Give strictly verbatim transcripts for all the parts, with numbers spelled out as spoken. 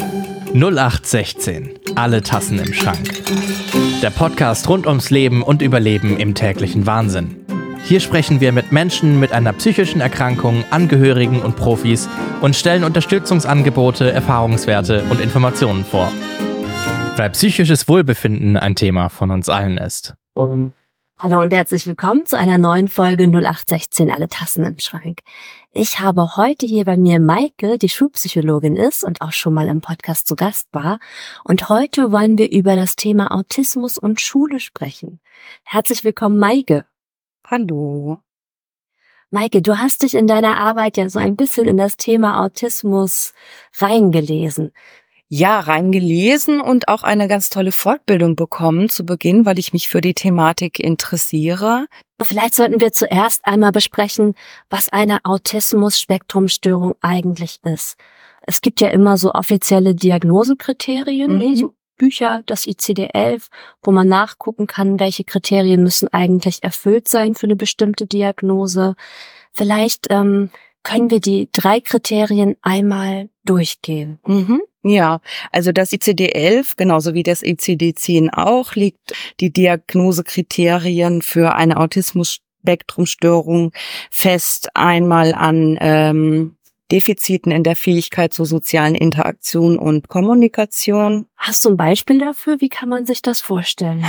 null acht sechzehn. Alle Tassen im Schrank. Der Podcast rund ums Leben und Überleben im täglichen Wahnsinn. Hier sprechen wir mit Menschen mit einer psychischen Erkrankung, Angehörigen und Profis und stellen Unterstützungsangebote, Erfahrungswerte und Informationen vor. Weil psychisches Wohlbefinden ein Thema von uns allen ist. Um. Hallo und herzlich willkommen zu einer neuen Folge null acht sechzehn, alle Tassen im Schrank. Ich habe heute hier bei mir Maike, die Schulpsychologin ist und auch schon mal im Podcast zu Gast war. Und heute wollen wir über das Thema Autismus und Schule sprechen. Herzlich willkommen, Maike. Hallo. Maike, du hast dich in deiner Arbeit ja so ein bisschen in das Thema Autismus reingelesen. Ja, reingelesen und auch eine ganz tolle Fortbildung bekommen zu Beginn, weil ich mich für die Thematik interessiere. Vielleicht sollten wir zuerst einmal besprechen, was eine Autismus-Spektrum-Störung eigentlich ist. Es gibt ja immer so offizielle Diagnosekriterien, mhm. so Bücher, das I C D elf, wo man nachgucken kann, welche Kriterien müssen eigentlich erfüllt sein für eine bestimmte Diagnose. Vielleicht ähm, können wir die drei Kriterien einmal durchgehen. Mhm. Ja, also das I C D elf, genauso wie das I C D zehn auch, legt die Diagnosekriterien für eine Autismus-Spektrum-Störung fest. Einmal an ähm, Defiziten in der Fähigkeit zur sozialen Interaktion und Kommunikation. Hast du ein Beispiel dafür? Wie kann man sich das vorstellen?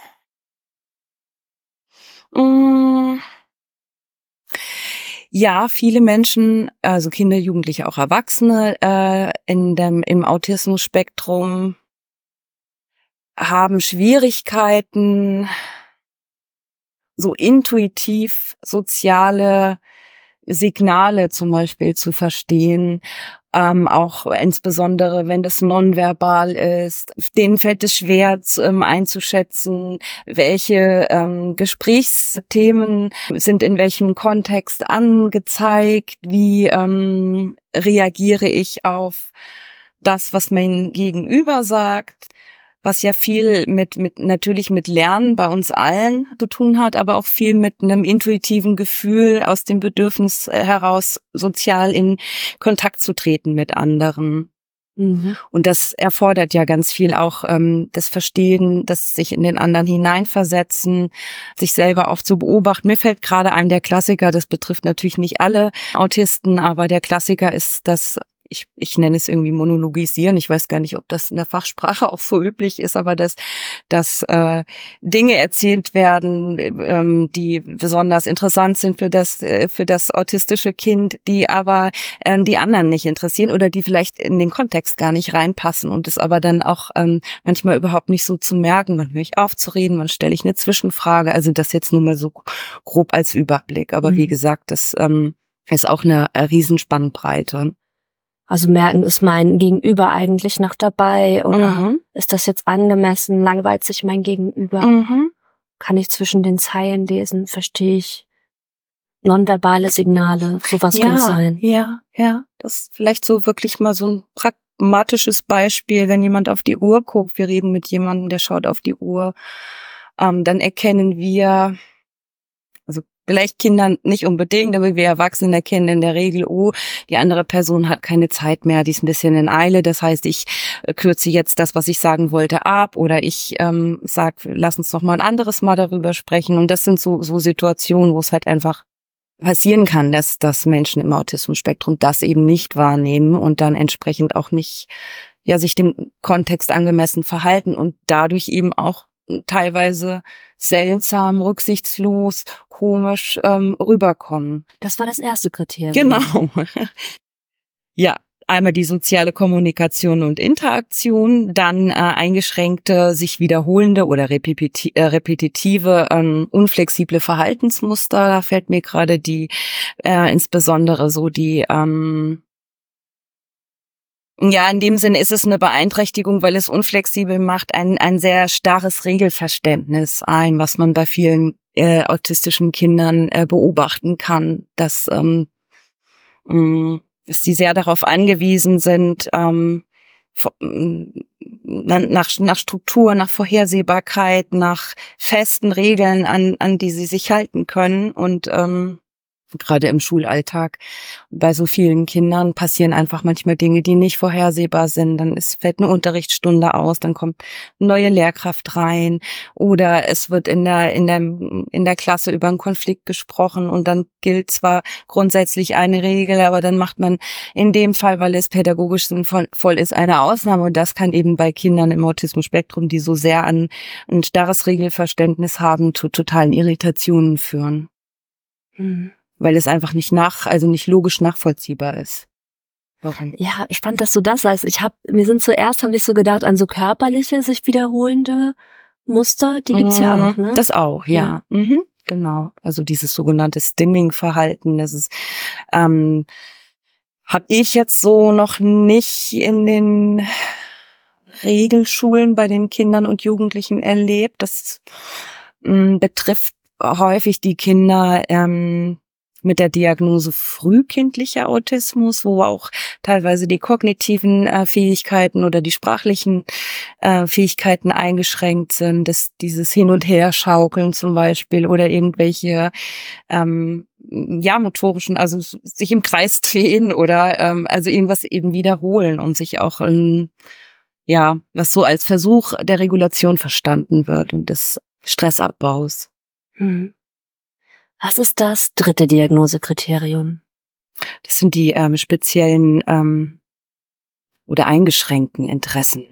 Mmh. Ja, viele Menschen, also Kinder, Jugendliche, auch Erwachsene äh, in dem im Autismus-Spektrum haben Schwierigkeiten, so intuitiv soziale Signale zum Beispiel zu verstehen, ähm, auch insbesondere wenn das nonverbal ist. Denen fällt es schwer ähm, einzuschätzen, welche ähm, Gesprächsthemen sind in welchem Kontext angezeigt, wie ähm, reagiere ich auf das, was mein Gegenüber sagt. Was ja viel mit, mit, natürlich mit Lernen bei uns allen zu tun hat, aber auch viel mit einem intuitiven Gefühl aus dem Bedürfnis heraus, sozial in Kontakt zu treten mit anderen. Mhm. Und das erfordert ja ganz viel auch ähm, das Verstehen, das sich in den anderen hineinversetzen, sich selber auch zu beobachten. Mir fällt gerade ein, der Klassiker, das betrifft natürlich nicht alle Autisten, aber der Klassiker ist das, Ich, ich nenne es irgendwie monologisieren. Ich weiß gar nicht, ob das in der Fachsprache auch so üblich ist, aber dass, dass äh, Dinge erzählt werden, ähm, die besonders interessant sind für das äh, für das autistische Kind, die aber äh, die anderen nicht interessieren oder die vielleicht in den Kontext gar nicht reinpassen und es aber dann auch ähm, manchmal überhaupt nicht so zu merken. Wann höre ich auf zu reden? Wann stelle ich eine Zwischenfrage? Also das jetzt nur mal so grob als Überblick. Aber mhm. wie gesagt, das ähm, ist auch eine, eine Riesenspannbreite. Also merken, ist mein Gegenüber eigentlich noch dabei oder mhm. ist das jetzt angemessen? Langweilt sich mein Gegenüber? Mhm. Kann ich zwischen den Zeilen lesen? Verstehe ich nonverbale Signale? Sowas ja, kann es sein. Ja, ja. Das ist vielleicht so wirklich mal so ein pragmatisches Beispiel, wenn jemand auf die Uhr guckt. Wir reden mit jemandem, der schaut auf die Uhr. Ähm, dann erkennen wir, also vielleicht Kinder nicht unbedingt, aber wir Erwachsenen erkennen in der Regel, oh, die andere Person hat keine Zeit mehr, die ist ein bisschen in Eile. Das heißt, ich äh, kürze jetzt das, was ich sagen wollte, ab oder ich ähm, sag, lass uns doch mal ein anderes Mal darüber sprechen. Und das sind so so Situationen, wo es halt einfach passieren kann, dass dass Menschen im Autismus-Spektrum das eben nicht wahrnehmen und dann entsprechend auch nicht ja sich dem Kontext angemessen verhalten und dadurch eben auch teilweise seltsam, rücksichtslos, komisch ähm, rüberkommen. Das war das erste Kriterium. Genau. Ja, einmal die soziale Kommunikation und Interaktion, dann äh, eingeschränkte, sich wiederholende oder repeti- äh, repetitive, ähm, unflexible Verhaltensmuster. Da fällt mir gerade die, äh, insbesondere so die ähm, Ja, in dem Sinne ist es eine Beeinträchtigung, weil es unflexibel macht, ein ein sehr starres Regelverständnis ein, was man bei vielen äh, autistischen Kindern äh, beobachten kann, dass ähm, mh, dass die sehr darauf angewiesen sind, ähm, nach nach Struktur, nach Vorhersehbarkeit, nach festen Regeln, an an die sie sich halten können und ähm, Gerade im Schulalltag. Bei so vielen Kindern passieren einfach manchmal Dinge, die nicht vorhersehbar sind. Dann ist, fällt eine Unterrichtsstunde aus, dann kommt eine neue Lehrkraft rein oder es wird in der, in der, in der Klasse über einen Konflikt gesprochen und dann gilt zwar grundsätzlich eine Regel, aber dann macht man in dem Fall, weil es pädagogisch sinnvoll ist, eine Ausnahme und das kann eben bei Kindern im Autismus-Spektrum, die so sehr an ein starres Regelverständnis haben, zu totalen Irritationen führen. Mhm. Weil es einfach nicht nach, also nicht logisch nachvollziehbar ist. Warum? Ja, spannend, dass du das sagst. Ich habe, mir sind zuerst, habe ich so gedacht, an so körperliche, sich wiederholende Muster, die gibt's ja auch, ne? Das auch, ja. ja. Mhm. Genau. Also dieses sogenannte Stimming-Verhalten, das ist, ähm, habe ich jetzt so noch nicht in den Regelschulen bei den Kindern und Jugendlichen erlebt. Das mh, betrifft häufig die Kinder, ähm, mit der Diagnose frühkindlicher Autismus, wo auch teilweise die kognitiven äh, Fähigkeiten oder die sprachlichen äh, Fähigkeiten eingeschränkt sind, dass dieses Hin- und Herschaukeln zum Beispiel oder irgendwelche ähm, ja motorischen, also sich im Kreis drehen oder ähm, also irgendwas eben wiederholen und sich auch ähm, ja, was so als Versuch der Regulation verstanden wird und des Stressabbaus. Mhm. Was ist das dritte Diagnosekriterium? Das sind die ähm, speziellen ähm, oder eingeschränkten Interessen.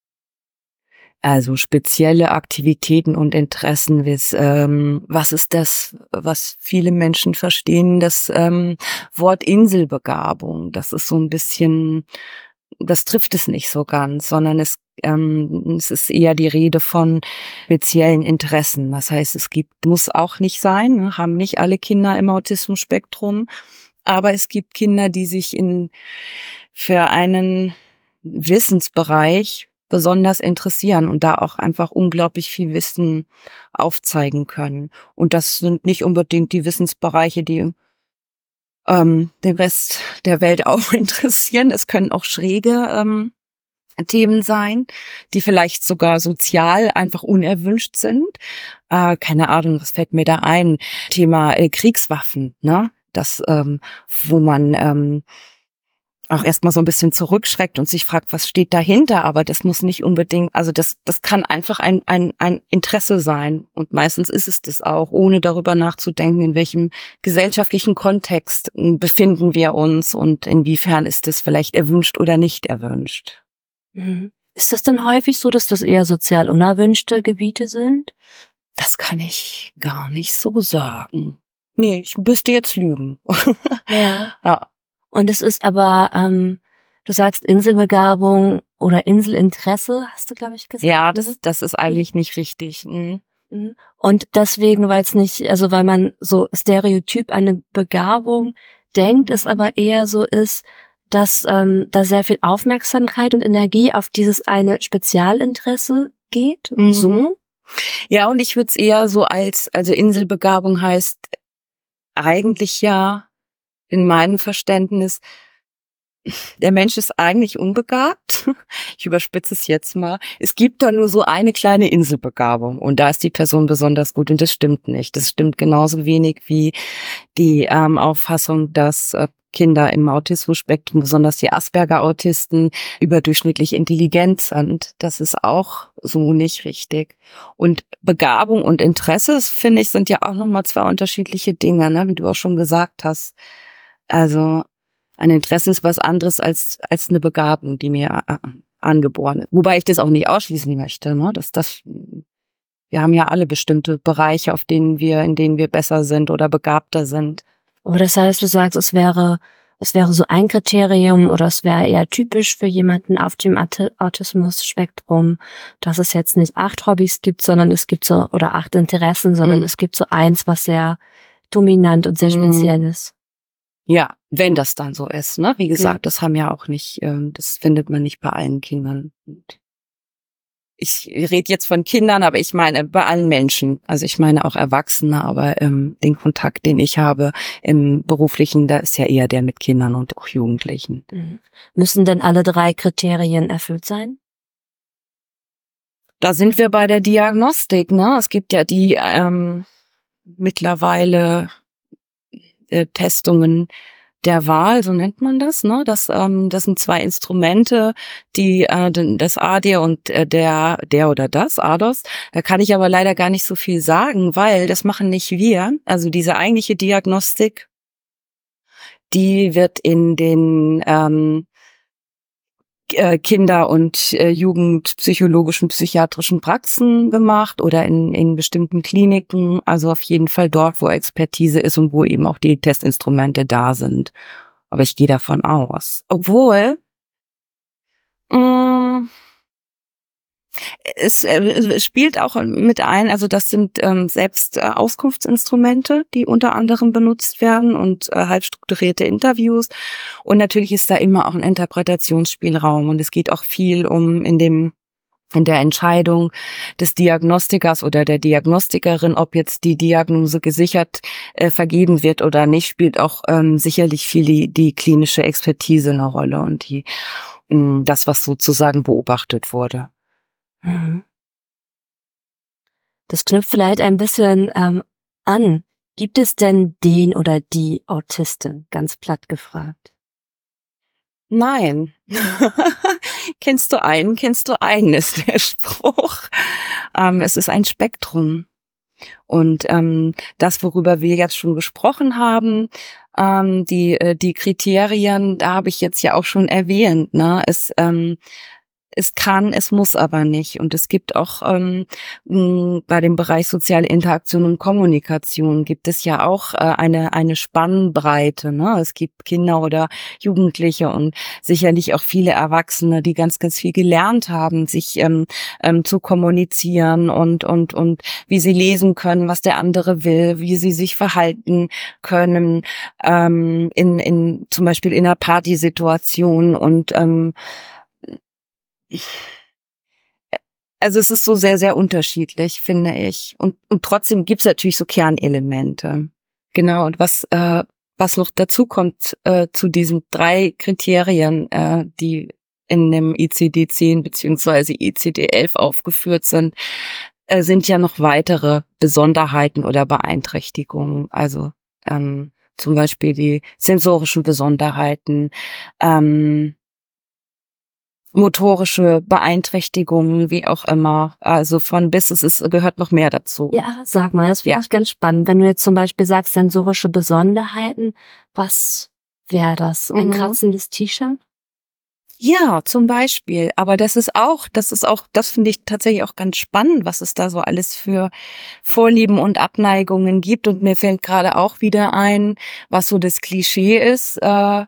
Also spezielle Aktivitäten und Interessen. Bis, ähm, was ist das, was viele Menschen verstehen? Das ähm, Wort Inselbegabung. Das ist so ein bisschen, das trifft es nicht so ganz, sondern es, ähm, es ist eher die Rede von speziellen Interessen. Das heißt, es gibt, muss auch nicht sein, ne, haben nicht alle Kinder im Autismus-Spektrum, aber es gibt Kinder, die sich in für einen Wissensbereich besonders interessieren und da auch einfach unglaublich viel Wissen aufzeigen können. Und das sind nicht unbedingt die Wissensbereiche, die ähm, den Rest der Welt auch interessieren. Es können auch schräge ähm, Themen sein, die vielleicht sogar sozial einfach unerwünscht sind. Äh, keine Ahnung, was fällt mir da ein? Thema äh, Kriegswaffen, ne? Das, ähm, wo man ähm, auch erstmal so ein bisschen zurückschreckt und sich fragt, was steht dahinter, aber das muss nicht unbedingt, also das das kann einfach ein ein ein Interesse sein und meistens ist es das auch, ohne darüber nachzudenken, in welchem gesellschaftlichen Kontext befinden wir uns und inwiefern ist es vielleicht erwünscht oder nicht erwünscht. Mhm. Ist das denn häufig so, dass das eher sozial unerwünschte Gebiete sind? Das kann ich gar nicht so sagen. Nee, ich müsste jetzt lügen. Ja. Ja. Und es ist aber, ähm, du sagst Inselbegabung oder Inselinteresse, hast du, glaube ich, gesagt. Ja, das, das ist eigentlich nicht richtig. Mhm. Und deswegen, weil es nicht, also weil man so stereotyp eine Begabung denkt, es aber eher so ist, dass ähm, da sehr viel Aufmerksamkeit und Energie auf dieses eine Spezialinteresse geht. Mhm. So. Ja, und ich würde es eher so als, also Inselbegabung heißt eigentlich ja in meinem Verständnis, der Mensch ist eigentlich unbegabt. Ich überspitze es jetzt mal. Es gibt da nur so eine kleine Inselbegabung und da ist die Person besonders gut und das stimmt nicht. Das stimmt genauso wenig wie die ähm, Auffassung, dass äh, Kinder im Autismus-Spektrum, besonders die Asperger-Autisten, überdurchschnittlich intelligent sind. Das ist auch so nicht richtig. Und Begabung und Interesse, finde ich, sind ja auch nochmal zwei unterschiedliche Dinge, ne? Wie du auch schon gesagt hast. Also ein Interesse ist was anderes als als eine Begabung, die mir äh, angeboren ist. Wobei ich das auch nicht ausschließen möchte, ne? Dass das, wir haben ja alle bestimmte Bereiche, auf denen wir, in denen wir besser sind oder begabter sind. Aber das heißt, du sagst, es wäre, es wäre so ein Kriterium oder es wäre eher typisch für jemanden auf dem Autismus-Spektrum, dass es jetzt nicht acht Hobbys gibt, sondern es gibt so, oder acht Interessen, sondern mhm. es gibt so eins, was sehr dominant und sehr mhm. speziell ist. Ja, wenn das dann so ist, ne? Wie gesagt, ja. Das haben ja auch nicht, ähm, das findet man nicht bei allen Kindern. Ich rede jetzt von Kindern, aber ich meine bei allen Menschen. Also ich meine auch Erwachsene, aber ähm, den Kontakt, den ich habe im Beruflichen, da ist ja eher der mit Kindern und auch Jugendlichen. Mhm. Müssen denn alle drei Kriterien erfüllt sein? Da sind wir bei der Diagnostik, ne? Es gibt ja die ähm, mittlerweile äh, Testungen der Wahl, so nennt man das, ne? Das, ähm, das sind zwei Instrumente, die äh, das A D und äh, der, der oder das, A D O S. Da kann ich aber leider gar nicht so viel sagen, weil das machen nicht wir. Also diese eigentliche Diagnostik, die wird in den ähm, Kinder- und äh, Jugendpsychologischen, psychiatrischen Praxen gemacht oder in, in bestimmten Kliniken. Also auf jeden Fall dort, wo Expertise ist und wo eben auch die Testinstrumente da sind. Aber ich gehe davon aus. Obwohl, mh, es, äh, es spielt auch mit ein, also das sind ähm, selbst äh, Auskunftsinstrumente, die unter anderem benutzt werden und äh, halb strukturierte Interviews. Und natürlich ist da immer auch ein Interpretationsspielraum und es geht auch viel um in dem in der Entscheidung des Diagnostikers oder der Diagnostikerin, ob jetzt die Diagnose gesichert äh, vergeben wird oder nicht, spielt auch ähm, sicherlich viel die, die klinische Expertise eine Rolle und die mh, das, was sozusagen beobachtet wurde. Mhm. Das knüpft vielleicht ein bisschen ähm, an. Gibt es denn den oder die Autistin, ganz platt gefragt? Nein. Kennst du einen, kennst du einen, ist der Spruch. Ähm, es ist ein Spektrum. Und ähm, das, worüber wir jetzt schon gesprochen haben, ähm, die äh, die Kriterien, da habe ich jetzt ja auch schon erwähnt, ne? Es ähm, Es kann, es muss aber nicht. Und es gibt auch ähm, mh, bei dem Bereich soziale Interaktion und Kommunikation gibt es ja auch äh, eine eine Spannbreite. Ne? Es gibt Kinder oder Jugendliche und sicherlich auch viele Erwachsene, die ganz, ganz viel gelernt haben, sich ähm, ähm, zu kommunizieren und und und wie sie lesen können, was der andere will, wie sie sich verhalten können ähm, in in zum Beispiel in einer Partysituation und ähm, also es ist so sehr, sehr unterschiedlich, finde ich. Und, und trotzdem gibt's natürlich so Kernelemente. Genau, und was äh, was noch dazu kommt äh, zu diesen drei Kriterien, äh, die in dem I C D zehn beziehungsweise I C D elf aufgeführt sind, äh, sind ja noch weitere Besonderheiten oder Beeinträchtigungen. Also ähm, zum Beispiel die sensorischen Besonderheiten, ähm, motorische Beeinträchtigungen, wie auch immer. Also von bis, es ist, gehört noch mehr dazu. Ja, sag mal, das finde Ja. ich ganz spannend. Wenn du jetzt zum Beispiel sagst, sensorische Besonderheiten, was wäre das? Ein Mhm. kratzendes T-Shirt? Ja, zum Beispiel. Aber das ist auch, das ist auch, das finde ich tatsächlich auch ganz spannend, was es da so alles für Vorlieben und Abneigungen gibt. Und mir fällt gerade auch wieder ein, was so das Klischee ist. Äh,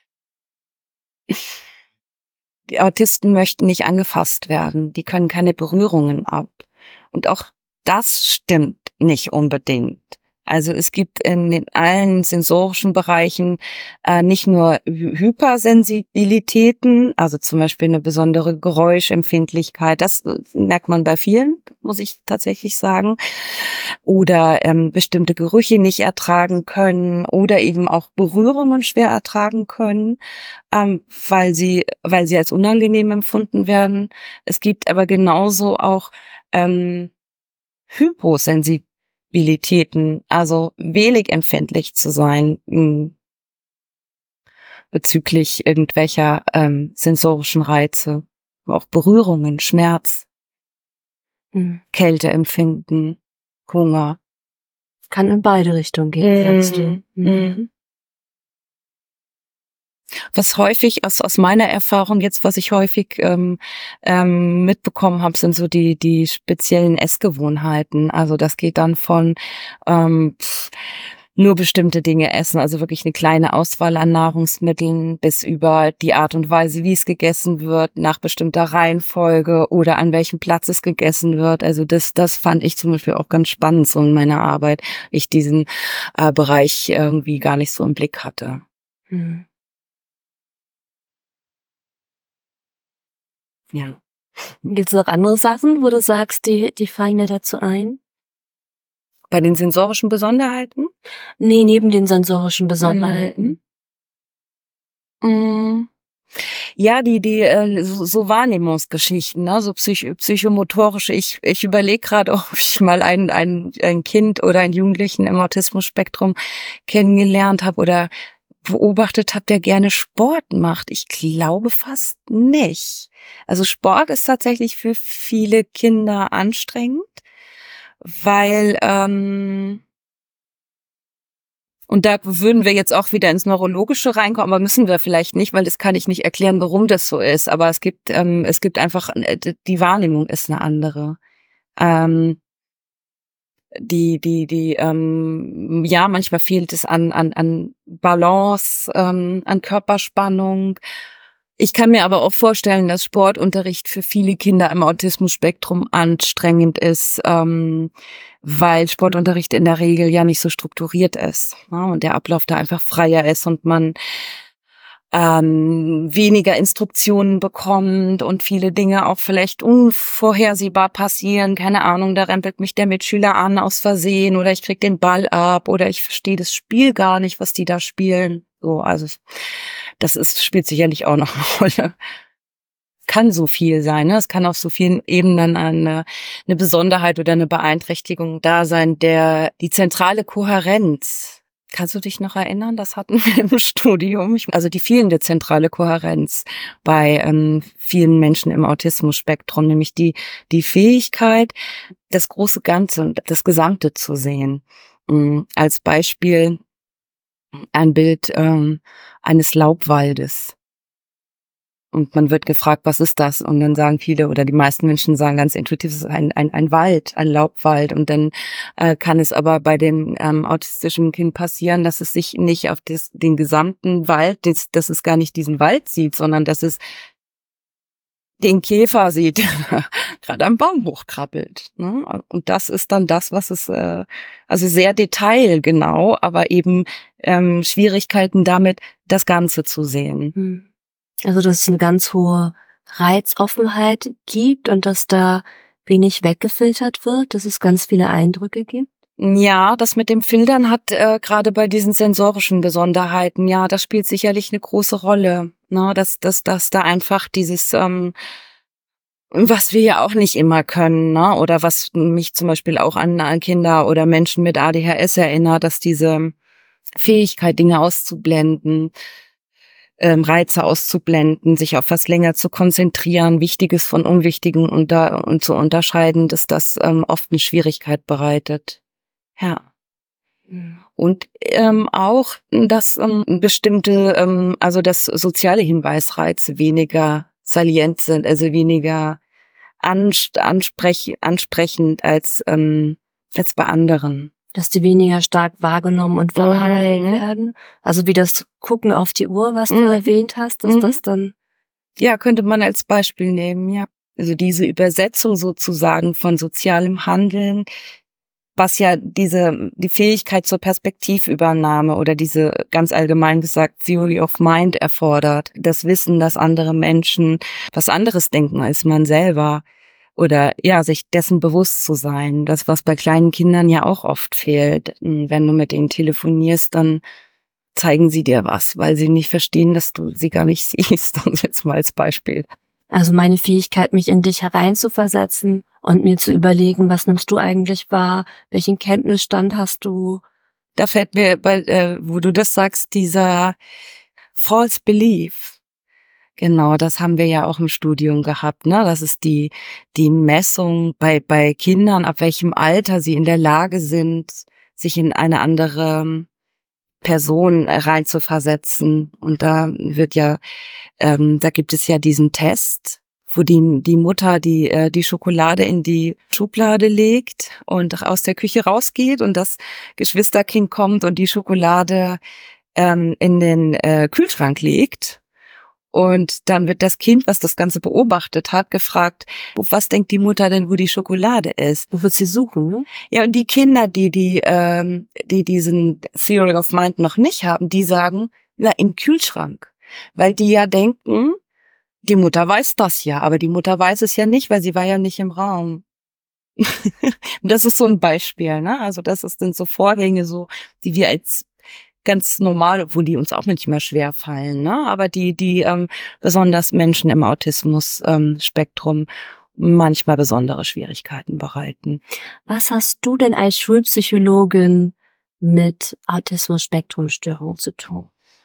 Die Autisten möchten nicht angefasst werden. Die können keine Berührungen ab. Und auch das stimmt nicht unbedingt. Also es gibt in den allen sensorischen Bereichen äh, nicht nur Hy- Hypersensibilitäten, also zum Beispiel eine besondere Geräuschempfindlichkeit. Das äh, merkt man bei vielen, muss ich tatsächlich sagen. Oder ähm, bestimmte Gerüche nicht ertragen können oder eben auch Berührungen schwer ertragen können, ähm, weil sie, weil sie als unangenehm empfunden werden. Es gibt aber genauso auch ähm, Hyposensibilitäten, also wenig empfindlich zu sein mh, bezüglich irgendwelcher ähm, sensorischen Reize, auch Berührungen, Schmerz, Hm. Kälteempfinden, Hunger. Kann in beide Richtungen gehen, sagst du. Mhm. Mhm. Was häufig aus aus meiner Erfahrung jetzt, was ich häufig ähm, ähm, mitbekommen habe, sind so die die speziellen Essgewohnheiten. Also das geht dann von ähm, pff, nur bestimmte Dinge essen, also wirklich eine kleine Auswahl an Nahrungsmitteln, bis über die Art und Weise, wie es gegessen wird, nach bestimmter Reihenfolge oder an welchem Platz es gegessen wird. Also das das fand ich zum Beispiel auch ganz spannend so in meiner Arbeit, ich diesen äh, Bereich irgendwie gar nicht so im Blick hatte. Hm. Ja. Gibt es noch andere Sachen, wo du sagst, die, die fallen dir dazu ein? Bei den sensorischen Besonderheiten? Nee, neben den sensorischen Besonderheiten. Mm. Ja, die die äh, so, so Wahrnehmungsgeschichten, ne, so psych psychomotorische. Ich ich überlege gerade, ob ich mal ein ein ein Kind oder einen Jugendlichen im Autismus-Spektrum kennengelernt habe oder beobachtet habe, der gerne Sport macht. Ich glaube fast nicht. Also Sport ist tatsächlich für viele Kinder anstrengend, weil ähm, und da würden wir jetzt auch wieder ins Neurologische reinkommen, aber müssen wir vielleicht nicht, weil das kann ich nicht erklären, warum das so ist. Aber es gibt, ähm, es gibt einfach, die Wahrnehmung ist eine andere. Ähm, die, die, die, ähm, ja, manchmal fehlt es an, an, an Balance, ähm, an Körperspannung. Ich kann mir aber auch vorstellen, dass Sportunterricht für viele Kinder im Autismus-Spektrum anstrengend ist, ähm, weil Sportunterricht in der Regel ja nicht so strukturiert ist, ja, und der Ablauf da einfach freier ist und man ähm, weniger Instruktionen bekommt und viele Dinge auch vielleicht unvorhersehbar passieren. Keine Ahnung, da rempelt mich der Mitschüler an aus Versehen oder ich krieg den Ball ab oder ich verstehe das Spiel gar nicht, was die da spielen. So, also das ist spielt sicherlich auch noch eine Rolle. Kann so viel sein, ne? Es kann auf so vielen Ebenen eine, eine Besonderheit oder eine Beeinträchtigung da sein. Der die zentrale Kohärenz. Kannst du dich noch erinnern? Das hatten wir im Studium. Also die fehlende zentrale Kohärenz bei ähm, vielen Menschen im Autismus-Spektrum, nämlich die die Fähigkeit, das große Ganze und das Gesamte zu sehen. Ähm, als Beispiel ein Bild ähm, eines Laubwaldes. Und man wird gefragt, was ist das? Und dann sagen viele oder die meisten Menschen sagen ganz intuitiv, es ist ein, ein, ein Wald, ein Laubwald. Und dann äh, kann es aber bei dem ähm, autistischen Kind passieren, dass es sich nicht auf das, den gesamten Wald, das, dass es gar nicht diesen Wald sieht, sondern dass es den Käfer sieht, der gerade am Baum hochkrabbelt. Ne? Und das ist dann das, was es, äh, also sehr detailgenau, aber eben ähm, Schwierigkeiten damit, das Ganze zu sehen. Hm. Also, dass es eine ganz hohe Reizoffenheit gibt und dass da wenig weggefiltert wird, dass es ganz viele Eindrücke gibt? Ja, das mit dem Filtern hat äh, gerade bei diesen sensorischen Besonderheiten, ja, das spielt sicherlich eine große Rolle. Ne? Dass, dass, dass da einfach dieses, ähm, was wir ja auch nicht immer können, ne? Oder was mich zum Beispiel auch an, an Kinder oder Menschen mit A D H S erinnert, dass diese Fähigkeit, Dinge auszublenden, Ähm, Reize auszublenden, sich auf was länger zu konzentrieren, Wichtiges von Unwichtigen und, da, und zu unterscheiden, dass das ähm, oft eine Schwierigkeit bereitet. Ja. Mhm. Und ähm, auch, dass ähm, bestimmte, ähm, also dass soziale Hinweisreize weniger salient sind, also weniger ansprech, ansprechend als, ähm, als bei anderen. Dass die weniger stark wahrgenommen und wahrgenommen werden. Also wie das Gucken auf die Uhr, was du mhm. erwähnt hast, dass mhm. das dann... Ja, könnte man als Beispiel nehmen, ja. Also diese Übersetzung sozusagen von sozialem Handeln, was ja diese, die Fähigkeit zur Perspektivübernahme oder diese ganz allgemein gesagt Theory of Mind erfordert. Das Wissen, dass andere Menschen was anderes denken als man selber. Oder ja, sich dessen bewusst zu sein. Das, was bei kleinen Kindern ja auch oft fehlt. Wenn du mit ihnen telefonierst, dann zeigen sie dir was, weil sie nicht verstehen, dass du sie gar nicht siehst. Und jetzt mal als Beispiel. Also meine Fähigkeit, mich in dich hereinzuversetzen und mir zu überlegen, was nimmst du eigentlich wahr? Welchen Kenntnisstand hast du? Da fällt mir, bei, äh, wo du das sagst, dieser False Belief. Genau, das haben wir ja auch im Studium gehabt, ne? Das ist die die Messung bei bei Kindern, ab welchem Alter sie in der Lage sind, sich in eine andere Person reinzuversetzen. Und da wird ja, ähm, da gibt es ja diesen Test, wo die die Mutter die äh, die Schokolade in die Schublade legt und aus der Küche rausgeht und das Geschwisterkind kommt und die Schokolade ähm, in den äh, Kühlschrank legt. Und dann wird das Kind, was das Ganze beobachtet hat, gefragt, was denkt die Mutter denn, wo die Schokolade ist? Wo wird sie suchen? Ne? Ja, und die Kinder, die die ähm, die diesen Theory of Mind noch nicht haben, die sagen, na, im Kühlschrank. Weil die ja denken, die Mutter weiß das ja, aber die Mutter weiß es ja nicht, weil sie war ja nicht im Raum. Das ist so ein Beispiel, ne? Also das sind so Vorgänge, so die wir als ganz normal, obwohl die uns auch manchmal schwer fallen, ne? Aber die, die ähm, besonders Menschen im Autismus-Spektrum ähm, manchmal besondere Schwierigkeiten bereiten. Was hast du denn als Schulpsychologin mit Autismus-Spektrum-Störung zu tun?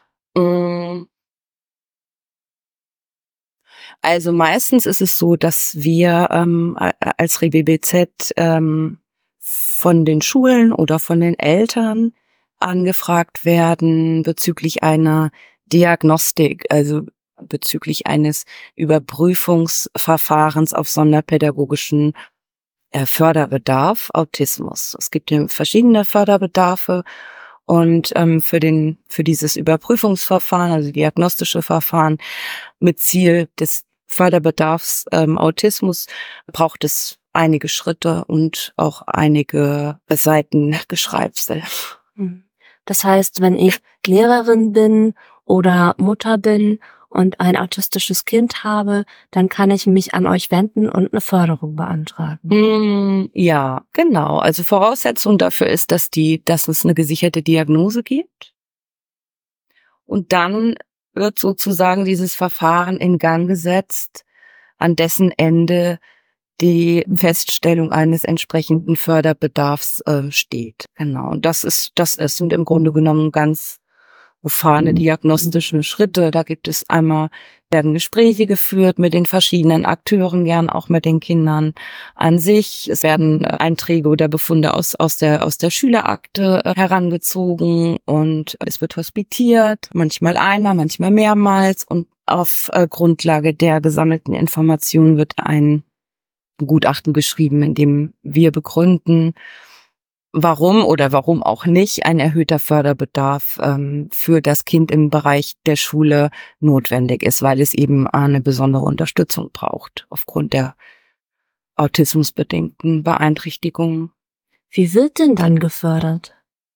Also meistens ist es so, dass wir ähm, als R E B B Z ähm, von den Schulen oder von den Eltern angefragt werden bezüglich einer Diagnostik, also bezüglich eines Überprüfungsverfahrens auf sonderpädagogischen äh, Förderbedarf, Autismus. Es gibt ja verschiedene Förderbedarfe und ähm, für den für dieses Überprüfungsverfahren, also diagnostische Verfahren mit Ziel des Förderbedarfs ähm, Autismus, braucht es einige Schritte und auch einige Seiten Geschreibsel. Das heißt, wenn ich Lehrerin bin oder Mutter bin und ein autistisches Kind habe, dann kann ich mich an euch wenden und eine Förderung beantragen. Ja, genau. Also Voraussetzung dafür ist, dass die, dass es eine gesicherte Diagnose gibt. Und dann wird sozusagen dieses Verfahren in Gang gesetzt, an dessen Ende die Feststellung eines entsprechenden Förderbedarfs äh, steht. Genau. Und das ist, das ist, sind im Grunde genommen ganz profane diagnostische Schritte. Da gibt es einmal, werden Gespräche geführt mit den verschiedenen Akteuren, gern auch mit den Kindern an sich. Es werden Einträge oder Befunde aus, aus der, aus der Schülerakte herangezogen und es wird hospitiert, manchmal einmal, manchmal mehrmals, und auf äh, Grundlage der gesammelten Informationen wird ein Gutachten geschrieben, in dem wir begründen, warum oder warum auch nicht ein erhöhter Förderbedarf ähm, für das Kind im Bereich der Schule notwendig ist, weil es eben eine besondere Unterstützung braucht aufgrund der autismusbedingten Beeinträchtigungen. Wie wird denn dann gefördert?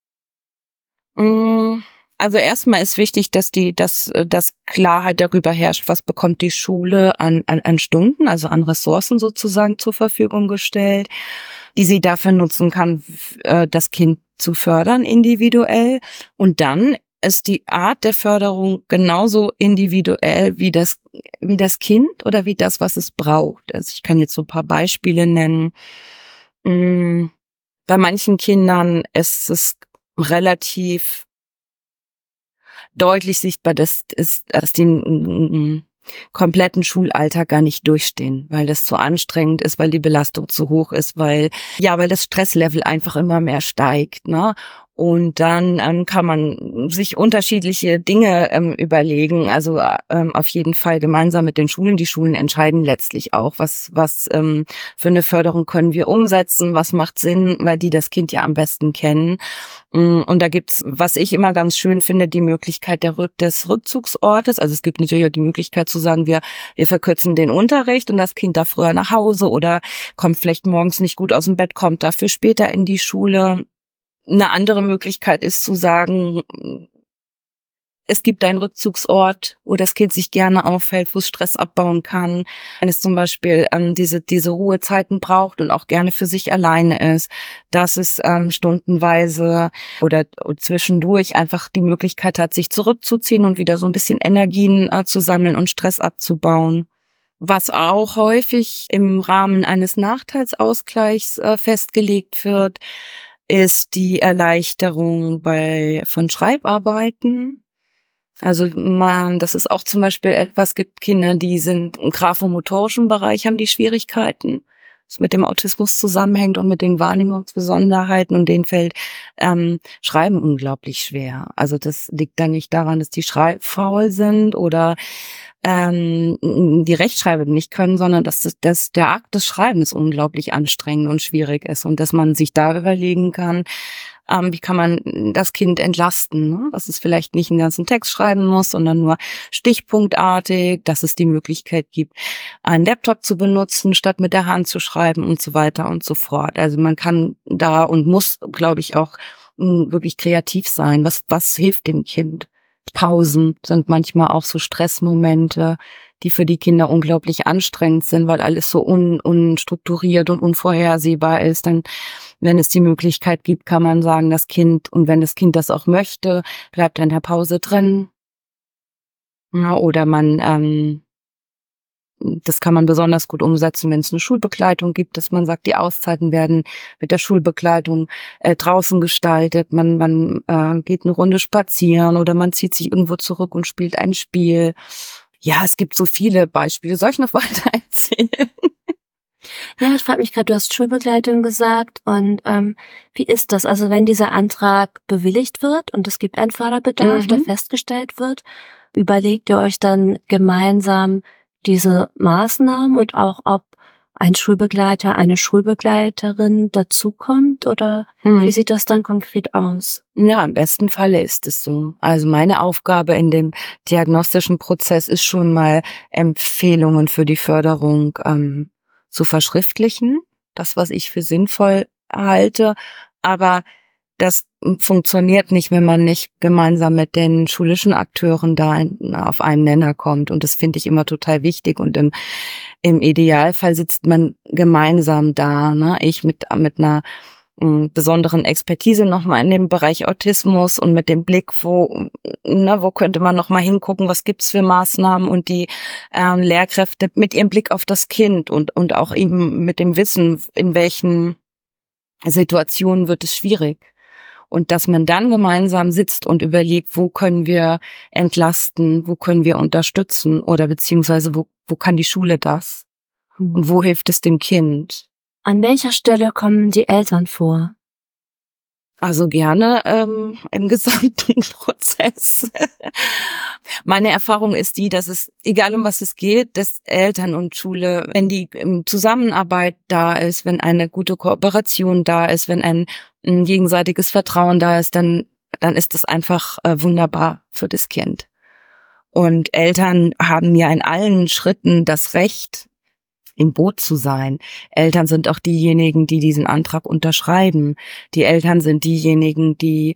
Also erstmal ist wichtig, dass die, dass, dass Klarheit darüber herrscht, was bekommt die Schule an, an, an Stunden, also an Ressourcen sozusagen zur Verfügung gestellt, die sie dafür nutzen kann, das Kind zu fördern individuell. Und dann ist die Art der Förderung genauso individuell wie das, wie das Kind oder wie das, was es braucht. Also ich kann jetzt so ein paar Beispiele nennen. Bei manchen Kindern ist es relativ deutlich sichtbar, dass, ist, dass die einen kompletten Schulalltag gar nicht durchstehen, weil das zu anstrengend ist, weil die Belastung zu hoch ist, weil, ja, weil das Stresslevel einfach immer mehr steigt, ne? Und dann ähm, kann man sich unterschiedliche Dinge ähm, überlegen. Also ähm, auf jeden Fall gemeinsam mit den Schulen. Die Schulen entscheiden letztlich auch, was was ähm, für eine Förderung können wir umsetzen, was macht Sinn, weil die das Kind ja am besten kennen. Und da gibt's, was ich immer ganz schön finde, die Möglichkeit der Rück- des Rückzugsortes. Also es gibt natürlich auch die Möglichkeit zu sagen, wir wir verkürzen den Unterricht und das Kind darf früher nach Hause oder kommt vielleicht morgens nicht gut aus dem Bett, kommt dafür später in die Schule. Eine andere Möglichkeit ist zu sagen, es gibt einen Rückzugsort, wo das Kind sich gerne aufhält, wo es Stress abbauen kann. Wenn es zum Beispiel ähm, diese diese Ruhezeiten braucht und auch gerne für sich alleine ist, dass es ähm, stundenweise oder zwischendurch einfach die Möglichkeit hat, sich zurückzuziehen und wieder so ein bisschen Energien äh, zu sammeln und Stress abzubauen. Was auch häufig im Rahmen eines Nachteilsausgleichs äh, festgelegt wird, ist die Erleichterung bei von Schreibarbeiten. Also man, das ist auch zum Beispiel etwas, gibt Kinder, die sind im graphomotorischen Bereich, haben die Schwierigkeiten, das mit dem Autismus zusammenhängt und mit den Wahrnehmungsbesonderheiten, und denen fällt ähm, Schreiben unglaublich schwer. Also das liegt dann nicht daran, dass die schreibfaul sind oder ähm, die Rechtschreibung nicht können, sondern dass, das, dass der Akt des Schreibens unglaublich anstrengend und schwierig ist und dass man sich da überlegen kann, ähm, wie kann man das Kind entlasten, ne? Dass es vielleicht nicht einen ganzen Text schreiben muss, sondern nur stichpunktartig, dass es die Möglichkeit gibt, einen Laptop zu benutzen, statt mit der Hand zu schreiben und so weiter und so fort. Also man kann da und muss, glaube ich, auch mh, wirklich kreativ sein. Was, was hilft dem Kind? Pausen sind manchmal auch so Stressmomente, die für die Kinder unglaublich anstrengend sind, weil alles so un, unstrukturiert und unvorhersehbar ist. Dann Wenn es die Möglichkeit gibt, kann man sagen, das Kind, und wenn das Kind das auch möchte, bleibt in der Pause drin. Ja, oder man, ähm, das kann man besonders gut umsetzen, wenn es eine Schulbegleitung gibt, dass man sagt, die Auszeiten werden mit der Schulbegleitung äh, draußen gestaltet. Man, man äh, geht eine Runde spazieren oder man zieht sich irgendwo zurück und spielt ein Spiel. Ja, es gibt so viele Beispiele. Soll ich noch weiter erzählen? Ja, ich frage mich gerade, du hast Schulbegleitung gesagt und ähm, wie ist das? Also wenn dieser Antrag bewilligt wird und es gibt einen Förderbedarf, Mhm. der festgestellt wird, überlegt ihr euch dann gemeinsam diese Maßnahmen und auch, ob ein Schulbegleiter, eine Schulbegleiterin dazukommt oder Hm. wie sieht das dann konkret aus? Ja, im besten Falle ist es so. Also meine Aufgabe in dem diagnostischen Prozess ist schon mal, Empfehlungen für die Förderung ähm, zu verschriftlichen. Das, was ich für sinnvoll halte. Aber das funktioniert nicht, wenn man nicht gemeinsam mit den schulischen Akteuren da in, auf einen Nenner kommt. Und das finde ich immer total wichtig. Und im, im Idealfall sitzt man gemeinsam da. Ne? Ich mit, mit einer m, besonderen Expertise nochmal in dem Bereich Autismus und mit dem Blick, wo, ne, wo könnte man nochmal hingucken, was gibt's für Maßnahmen, und die ähm, Lehrkräfte mit ihrem Blick auf das Kind und, und auch eben mit dem Wissen, in welchen Situationen wird es schwierig. Und dass man dann gemeinsam sitzt und überlegt, wo können wir entlasten, wo können wir unterstützen oder beziehungsweise wo, wo kann die Schule das? Und wo hilft es dem Kind? An welcher Stelle kommen die Eltern vor? Also gerne ähm, im gesamten Prozess. Meine Erfahrung ist die, dass es, egal um was es geht, dass Eltern und Schule, wenn die ähm, Zusammenarbeit da ist, wenn eine gute Kooperation da ist, wenn ein, ein gegenseitiges Vertrauen da ist, dann, dann ist es einfach äh, wunderbar für das Kind. Und Eltern haben ja in allen Schritten das Recht, im Boot zu sein. Eltern sind auch diejenigen, die diesen Antrag unterschreiben. Die Eltern sind diejenigen, die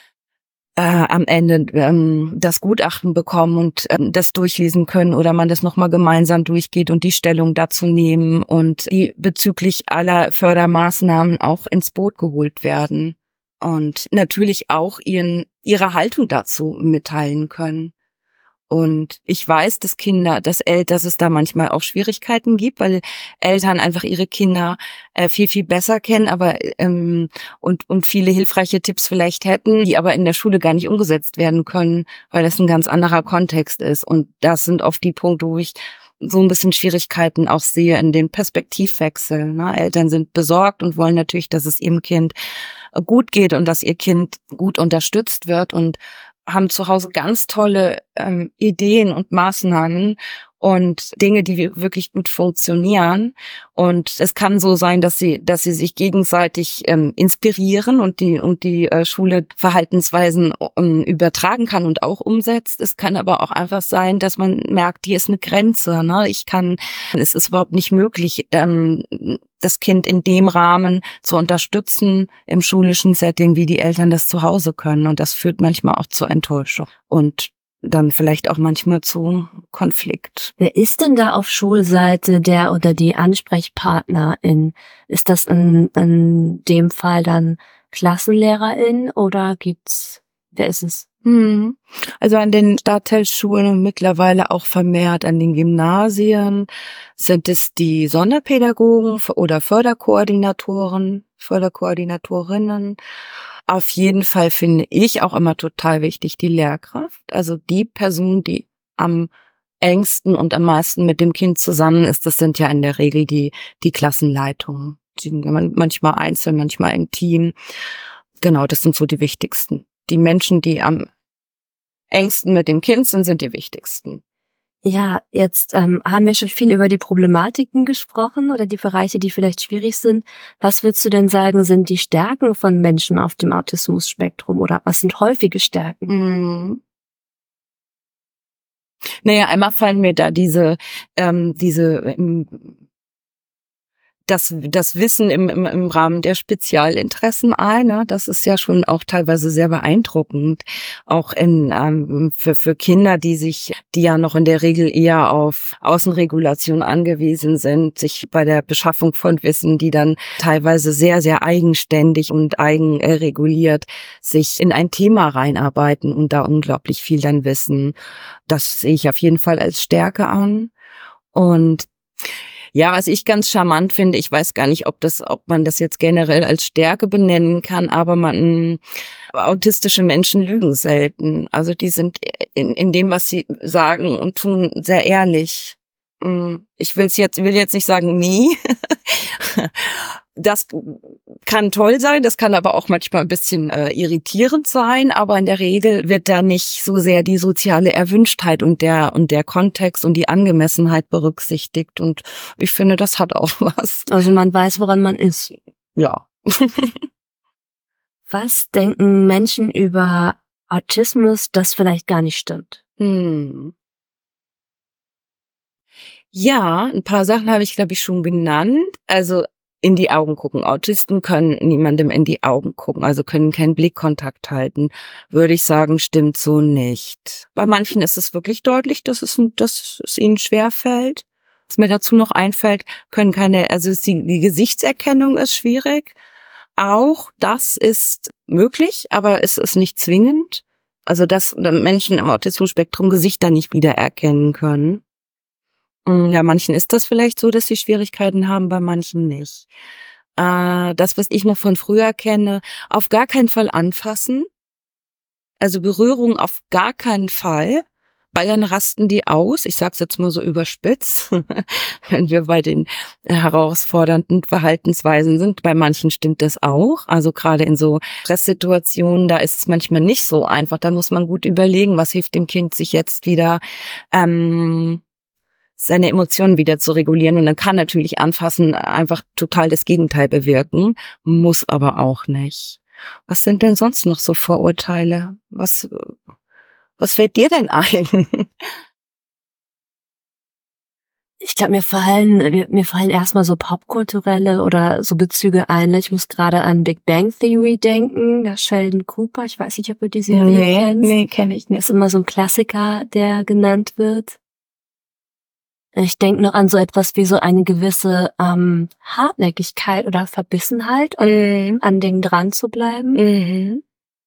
äh, am Ende ähm, das Gutachten bekommen und ähm, das durchlesen können oder man das nochmal gemeinsam durchgeht und die Stellung dazu nehmen und die bezüglich aller Fördermaßnahmen auch ins Boot geholt werden und natürlich auch ihren ihre Haltung dazu mitteilen können. Und ich weiß, dass Kinder, dass, El dass es da manchmal auch Schwierigkeiten gibt, weil Eltern einfach ihre Kinder äh, viel, viel besser kennen, aber ähm, und und viele hilfreiche Tipps vielleicht hätten, die aber in der Schule gar nicht umgesetzt werden können, weil das ein ganz anderer Kontext ist. Und das sind oft die Punkte, wo ich so ein bisschen Schwierigkeiten auch sehe in den Perspektivwechsel. Ne? Eltern sind besorgt und wollen natürlich, dass es ihrem Kind gut geht und dass ihr Kind gut unterstützt wird und haben zu Hause ganz tolle ähm, Ideen und Maßnahmen und Dinge, die wirklich gut funktionieren. Und es kann so sein, dass sie, dass sie sich gegenseitig ähm, inspirieren und die und die äh, Schule Verhaltensweisen ähm, übertragen kann und auch umsetzt. Es kann aber auch einfach sein, dass man merkt, hier ist eine Grenze. Ne? Ich kann, es ist überhaupt nicht möglich, ähm, das Kind in dem Rahmen zu unterstützen im schulischen Setting, wie die Eltern das zu Hause können. Und das führt manchmal auch zur Enttäuschung und dann vielleicht auch manchmal zu Konflikt. Wer ist denn da auf Schulseite der oder die Ansprechpartnerin? Ist das in, in dem Fall dann Klassenlehrerin oder gibt's, wer ist es? Hm. Also an den Stadtteilschulen und mittlerweile auch vermehrt an den Gymnasien sind es die Sonderpädagogen oder Förderkoordinatoren, Förderkoordinatorinnen. Auf jeden Fall finde ich auch immer total wichtig die Lehrkraft, also die Person, die am engsten und am meisten mit dem Kind zusammen ist. Das sind ja in der Regel die die Klassenleitungen. Die sind manchmal einzeln, manchmal im Team. Genau, das sind so die wichtigsten. Die Menschen, die am engsten mit dem Kind sind, sind die wichtigsten. Ja, jetzt ähm, haben wir schon viel über die Problematiken gesprochen oder die Bereiche, die vielleicht schwierig sind. Was würdest du denn sagen, sind die Stärken von Menschen auf dem Autismus-Spektrum oder was sind häufige Stärken? Mhm. Naja, einmal fallen mir da diese, ähm, diese, ähm, das, das Wissen im, im, im Rahmen der Spezialinteressen ein. Ne? Das ist ja schon auch teilweise sehr beeindruckend. Auch in, ähm, für, für Kinder, die sich, die ja noch in der Regel eher auf Außenregulation angewiesen sind, sich bei der Beschaffung von Wissen, die dann teilweise sehr, sehr eigenständig und eigenreguliert sich in ein Thema reinarbeiten und da unglaublich viel dann wissen. Das sehe ich auf jeden Fall als Stärke an. Und ja, was ich ganz charmant finde, ich weiß gar nicht, ob das, ob man das jetzt generell als Stärke benennen kann, aber man, autistische Menschen lügen selten. Also die sind in, in dem, was sie sagen und tun, sehr ehrlich. Ich will's jetzt, will jetzt nicht sagen nie. Das kann toll sein, das kann aber auch manchmal ein bisschen äh, irritierend sein, aber in der Regel wird da nicht so sehr die soziale Erwünschtheit und der und der Kontext und die Angemessenheit berücksichtigt, und ich finde, das hat auch was. Also man weiß, woran man ist. Ja. Was denken Menschen über Autismus, das vielleicht gar nicht stimmt? Hm. Ja, ein paar Sachen habe ich, glaube ich, schon genannt. Also in die Augen gucken. Autisten können niemandem in die Augen gucken, also können keinen Blickkontakt halten. Würde ich sagen, stimmt so nicht. Bei manchen ist es wirklich deutlich, dass es, dass es ihnen schwerfällt. Was mir dazu noch einfällt, können keine, also die, die Gesichtserkennung ist schwierig. Auch das ist möglich, aber es ist nicht zwingend. Also dass Menschen im Autismus-Spektrum Gesichter nicht wiedererkennen können. Ja, manchen ist das vielleicht so, dass sie Schwierigkeiten haben, bei manchen nicht. Äh, das, was ich noch von früher kenne, auf gar keinen Fall anfassen. Also Berührung auf gar keinen Fall, weil dann rasten die aus. Ich sag's jetzt mal so überspitzt, wenn wir bei den herausfordernden Verhaltensweisen sind. Bei manchen stimmt das auch. Also gerade in so Stresssituationen, da ist es manchmal nicht so einfach. Da muss man gut überlegen, was hilft dem Kind, sich jetzt wieder ähm, seine Emotionen wieder zu regulieren. Und dann kann natürlich Anfassen einfach total das Gegenteil bewirken, muss aber auch nicht. Was sind denn sonst noch so Vorurteile? Was, was fällt dir denn ein? Ich glaube, mir fallen, mir, mir fallen erstmal so popkulturelle oder so Bezüge ein. Ich muss gerade an Big Bang Theory denken, der Sheldon Cooper. Ich weiß nicht, ob du die Serie nee, kennst. Nee, kenne ich nicht. Das ist immer so ein Klassiker, der genannt wird. Ich denke noch an so etwas wie so eine gewisse ähm, Hartnäckigkeit oder Verbissenheit, um Mhm. an Dingen dran zu bleiben. Mhm.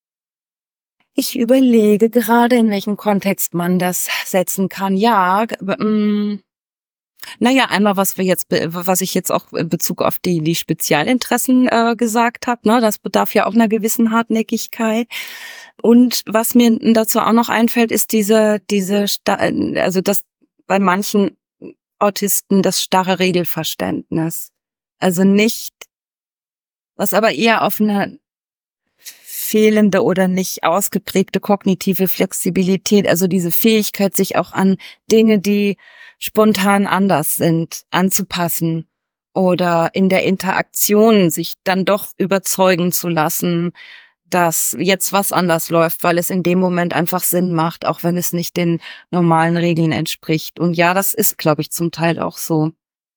Ich überlege gerade, in welchem Kontext man das setzen kann. Ja, ähm, naja, einmal, was wir jetzt, was ich jetzt auch in Bezug auf die, die Spezialinteressen äh, gesagt habe, ne, das bedarf ja auch einer gewissen Hartnäckigkeit. Und was mir dazu auch noch einfällt, ist diese, diese, also das bei manchen Autisten das starre Regelverständnis. Also nicht, was aber eher auf eine fehlende oder nicht ausgeprägte kognitive Flexibilität, also diese Fähigkeit, sich auch an Dinge, die spontan anders sind, anzupassen oder in der Interaktion sich dann doch überzeugen zu lassen, dass jetzt was anders läuft, weil es in dem Moment einfach Sinn macht, auch wenn es nicht den normalen Regeln entspricht. Und ja, das ist, glaube ich, zum Teil auch so.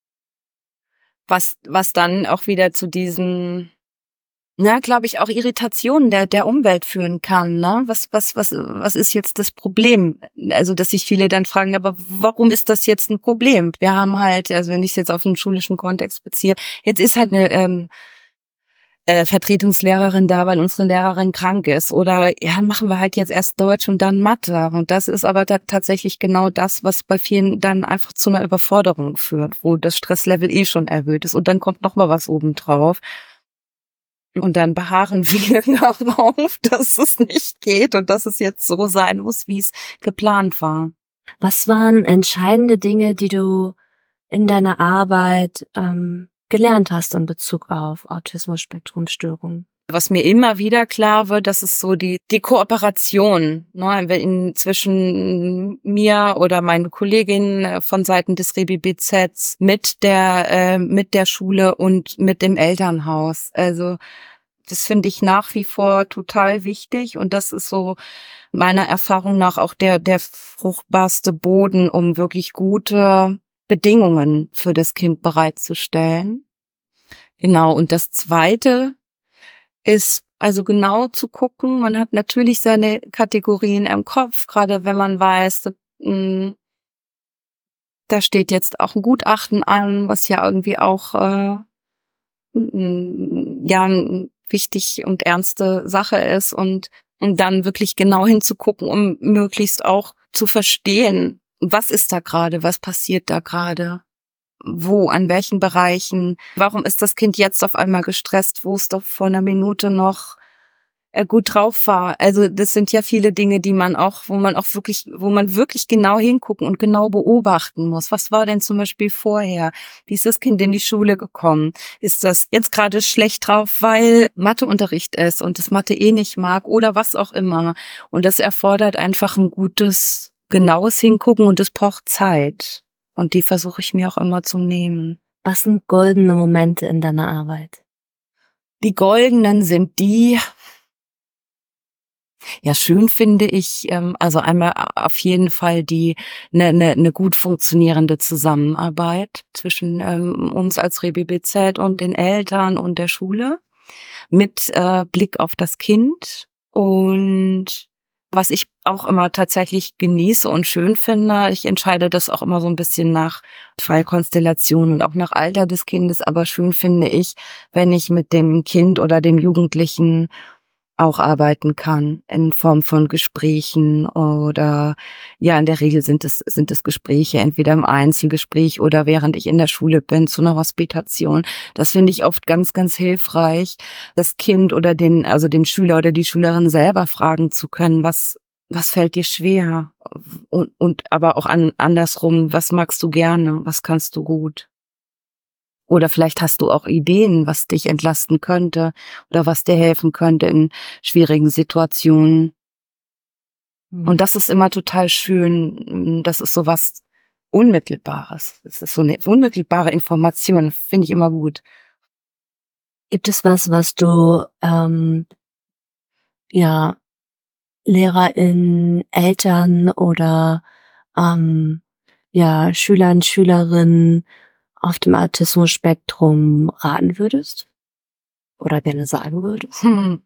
Was, was dann auch wieder zu diesen, na, glaube ich, auch Irritationen der, der Umwelt führen kann, ne? Was, was, was, was ist jetzt das Problem? Also, dass sich viele dann fragen, aber warum ist das jetzt ein Problem? Wir haben halt, also wenn ich es jetzt auf den schulischen Kontext beziehe, jetzt ist halt eine, ähm, Äh, Vertretungslehrerin da, weil unsere Lehrerin krank ist. Oder ja, machen wir halt jetzt erst Deutsch und dann Mathe. Und das ist aber da tatsächlich genau das, was bei vielen dann einfach zu einer Überforderung führt, wo das Stresslevel eh schon erhöht ist. Und dann kommt noch mal was obendrauf. Und dann beharren wir darauf, dass es nicht geht und dass es jetzt so sein muss, wie es geplant war. Was waren entscheidende Dinge, die du in deiner Arbeit ähm, gelernt hast in Bezug auf Autismus-Spektrum-Störungen? Was mir immer wieder klar wird, das ist so die die Kooperation, ne, in, zwischen mir oder meinen Kolleginnen von Seiten des R B B Z mit der äh, mit der Schule und mit dem Elternhaus. Also das finde ich nach wie vor total wichtig, und das ist so meiner Erfahrung nach auch der der fruchtbarste Boden, um wirklich gute Bedingungen für das Kind bereitzustellen. Genau, und das Zweite ist also genau zu gucken, man hat natürlich seine Kategorien im Kopf, gerade wenn man weiß, mh, da steht jetzt auch ein Gutachten an, was ja irgendwie auch äh, mh, ja eine wichtig und ernste Sache ist und, und dann wirklich genau hinzugucken, um möglichst auch zu verstehen, was ist da gerade, was passiert da gerade. Wo, an welchen Bereichen, warum ist das Kind jetzt auf einmal gestresst, wo es doch vor einer Minute noch äh, gut drauf war. Also das sind ja viele Dinge, die man auch, wo man auch wirklich, wo man wirklich genau hingucken und genau beobachten muss. Was war denn zum Beispiel vorher? Wie ist das Kind in die Schule gekommen? Ist das jetzt gerade schlecht drauf, weil Matheunterricht ist und das Mathe eh nicht mag oder was auch immer. Und das erfordert einfach ein gutes, genaues Hingucken und es braucht Zeit. Und die versuche ich mir auch immer zu nehmen. Was sind goldene Momente in deiner Arbeit? Die goldenen sind die, ja, schön finde ich, ähm, also einmal auf jeden Fall die eine ne, ne gut funktionierende Zusammenarbeit zwischen ähm, uns als R B B Z und den Eltern und der Schule mit äh, Blick auf das Kind. Und was ich auch immer tatsächlich genieße und schön finde, ich entscheide das auch immer so ein bisschen nach Fallkonstellation und auch nach Alter des Kindes, aber schön finde ich, wenn ich mit dem Kind oder dem Jugendlichen auch arbeiten kann in Form von Gesprächen oder ja, in der Regel sind es sind es Gespräche, entweder im Einzelgespräch oder während ich in der Schule bin zu einer Hospitation. Das finde ich oft ganz, ganz hilfreich, das Kind oder den, also den Schüler oder die Schülerin selber fragen zu können, was was fällt dir schwer? Und, und aber auch an, andersrum, was magst du gerne? Was kannst du gut? Oder vielleicht hast du auch Ideen, was dich entlasten könnte oder was dir helfen könnte in schwierigen Situationen. Mhm. Und das ist immer total schön. Das ist so was Unmittelbares. Das ist so eine unmittelbare Information, finde ich immer gut. Gibt es was, was du ähm, ja LehrerInnen, Eltern oder ähm, ja Schülern, Schülerinnen auf dem Autismus-Spektrum raten würdest? Oder gerne sagen würdest? Hm.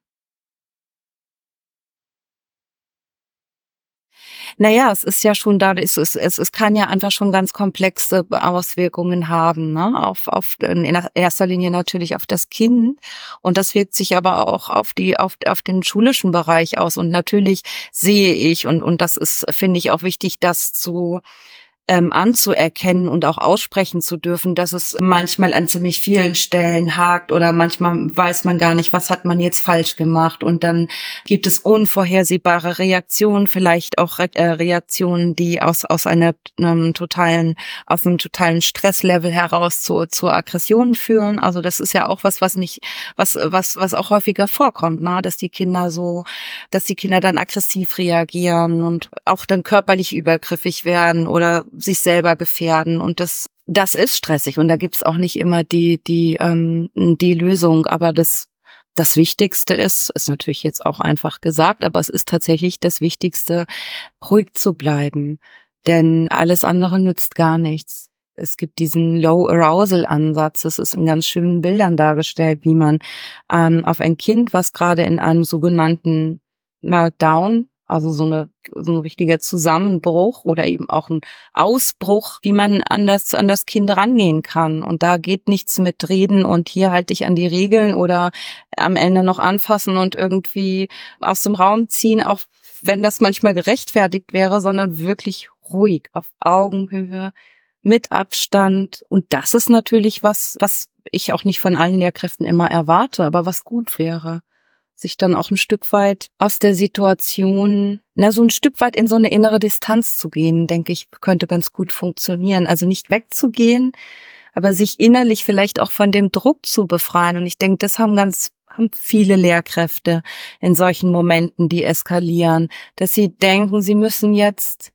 Naja, es ist ja schon da, es, es, es, es kann ja einfach schon ganz komplexe Auswirkungen haben, ne? Auf, auf, in erster Linie natürlich auf das Kind. Und das wirkt sich aber auch auf die, auf, auf den schulischen Bereich aus. Und natürlich sehe ich, und, und das ist, finde ich auch wichtig, das zu, Ähm, anzuerkennen und auch aussprechen zu dürfen, dass es manchmal an ziemlich vielen Stellen hakt oder manchmal weiß man gar nicht, was hat man jetzt falsch gemacht und dann gibt es unvorhersehbare Reaktionen, vielleicht auch Re äh, Reaktionen, die aus aus einer einem totalen aus einem totalen Stresslevel heraus zu zu Aggressionen führen. Also das ist ja auch was, was nicht was was was auch häufiger vorkommt, ne? Dass die Kinder so, dass die Kinder dann aggressiv reagieren und auch dann körperlich übergriffig werden oder sich selber gefährden und das das ist stressig und da gibt's auch nicht immer die die ähm, die Lösung, aber das das Wichtigste ist ist natürlich jetzt auch einfach gesagt, aber es ist tatsächlich das Wichtigste, ruhig zu bleiben, denn alles andere nützt gar nichts. Es gibt diesen Low Arousal Ansatz, das ist in ganz schönen Bildern dargestellt, wie man ähm, auf ein Kind, was gerade in einem sogenannten Meltdown, also so eine so ein richtiger Zusammenbruch oder eben auch ein Ausbruch, wie man an das an das Kind rangehen kann. Und da geht nichts mit Reden und hier halte ich an die Regeln oder am Ende noch anfassen und irgendwie aus dem Raum ziehen, auch wenn das manchmal gerechtfertigt wäre, sondern wirklich ruhig, auf Augenhöhe, mit Abstand. Und das ist natürlich was, was ich auch nicht von allen Lehrkräften immer erwarte, aber was gut wäre. Sich dann auch ein Stück weit aus der Situation, na, so ein Stück weit in so eine innere Distanz zu gehen, denke ich, könnte ganz gut funktionieren. Also nicht wegzugehen, aber sich innerlich vielleicht auch von dem Druck zu befreien. Und ich denke, das haben ganz, haben viele Lehrkräfte in solchen Momenten, die eskalieren, dass sie denken, sie müssen jetzt,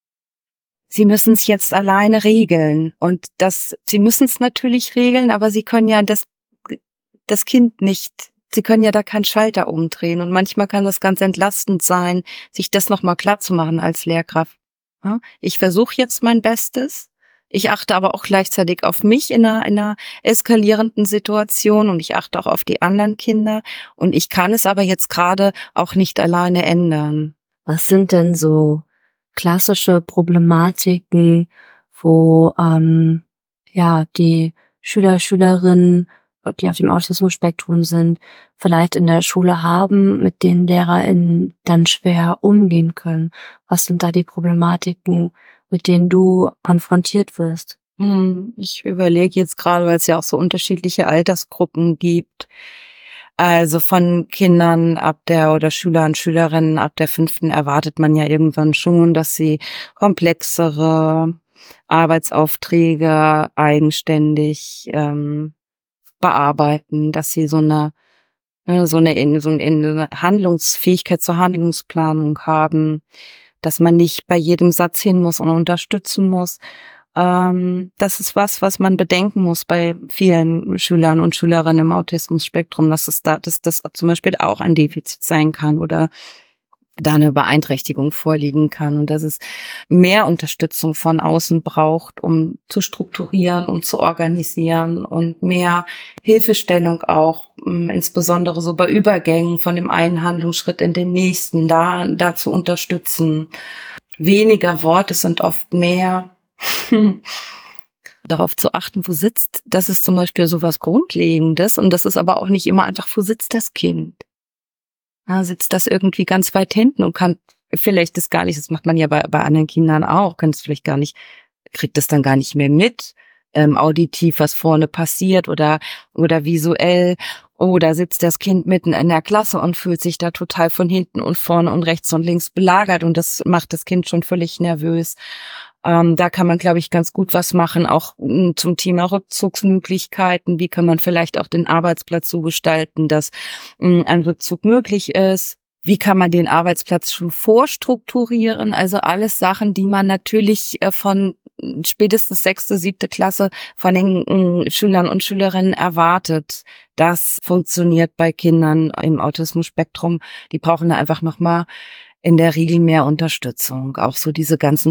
sie müssen es jetzt alleine regeln. Und das, sie müssen es natürlich regeln, aber sie können ja das, das Kind nicht. Sie können ja da keinen Schalter umdrehen und manchmal kann das ganz entlastend sein, sich das nochmal klar zu machen als Lehrkraft. Ich versuche jetzt mein Bestes, Ich achte aber auch gleichzeitig auf mich in einer, in einer eskalierenden Situation und ich achte auch auf die anderen Kinder. Und ich kann es aber jetzt gerade auch nicht alleine ändern. Was sind denn so klassische Problematiken, wo ähm, ja die Schüler, Schülerinnen, die auf dem Autismus-Spektrum sind, vielleicht in der Schule haben, mit denen LehrerInnen dann schwer umgehen können? Was sind da die Problematiken, mit denen du konfrontiert wirst? Hm, ich überlege jetzt gerade, weil es ja auch so unterschiedliche Altersgruppen gibt. Also von Kindern ab der oder Schüler und Schülerinnen ab der fünften erwartet man ja irgendwann schon, dass sie komplexere Arbeitsaufträge eigenständig ähm, bearbeiten, dass sie so eine ne, so eine, so eine Handlungsfähigkeit zur Handlungsplanung haben, dass man nicht bei jedem Satz hin muss und unterstützen muss. Ähm, das ist was, was man bedenken muss bei vielen Schülern und Schülerinnen im Autismus-Spektrum, dass es da, dass das zum Beispiel auch ein Defizit sein kann oder da eine Beeinträchtigung vorliegen kann und dass es mehr Unterstützung von außen braucht, um zu strukturieren, um zu organisieren und mehr Hilfestellung auch, insbesondere so bei Übergängen von dem einen Handlungsschritt in den nächsten, da, da zu unterstützen. Weniger Worte sind oft mehr. Darauf zu achten, wo sitzt, das ist zum Beispiel so was Grundlegendes und das ist aber auch nicht immer einfach, wo sitzt das Kind? Ja, sitzt das irgendwie ganz weit hinten und kann vielleicht das gar nicht, das macht man ja bei, bei anderen Kindern auch, kann es vielleicht gar nicht, kriegt es dann gar nicht mehr mit, ähm, auditiv, was vorne passiert oder, oder visuell, oder sitzt das Kind mitten in der Klasse und fühlt sich da total von hinten und vorne und rechts und links belagert und das macht das Kind schon völlig nervös. Ähm, da kann man, glaube ich, ganz gut was machen, auch m, zum Thema Rückzugsmöglichkeiten. Wie kann man vielleicht auch den Arbeitsplatz so gestalten, dass m, ein Rückzug möglich ist? Wie kann man den Arbeitsplatz schon vorstrukturieren? Also alles Sachen, die man natürlich äh, von spätestens sechste, siebte Klasse von den m, Schülern und Schülerinnen erwartet. Das funktioniert bei Kindern im Autismus-Spektrum. Die brauchen da einfach nochmal in der Regel mehr Unterstützung, auch so diese ganzen